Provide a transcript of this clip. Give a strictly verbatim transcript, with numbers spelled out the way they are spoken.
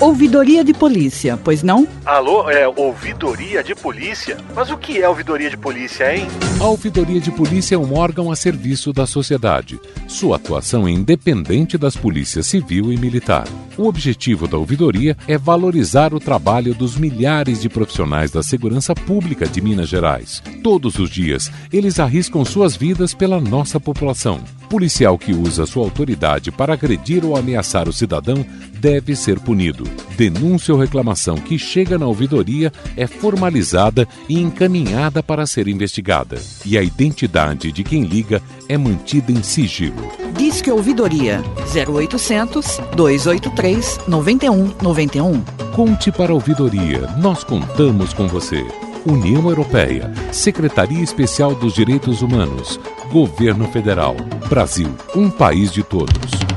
Ouvidoria de polícia, pois não? Alô, é ouvidoria de polícia? Mas o que é ouvidoria de polícia, hein? A ouvidoria de polícia é um órgão a serviço da sociedade. Sua atuação é independente das polícias civil e militar. O objetivo da ouvidoria é valorizar o trabalho dos milhares de profissionais da segurança pública de Minas Gerais. Todos os dias, eles arriscam suas vidas pela nossa população. Policial que usa sua autoridade para agredir ou ameaçar o cidadão deve ser punido. Denúncia ou reclamação que chega na ouvidoria é formalizada e encaminhada para ser investigada. E a identidade de quem liga é mantida em sigilo. Disque Ouvidoria zero oitocentos, dois oito três, nove um nove um. Conte para a ouvidoria, nós contamos com você. União Europeia, Secretaria Especial dos Direitos Humanos, Governo Federal, Brasil, um país de todos.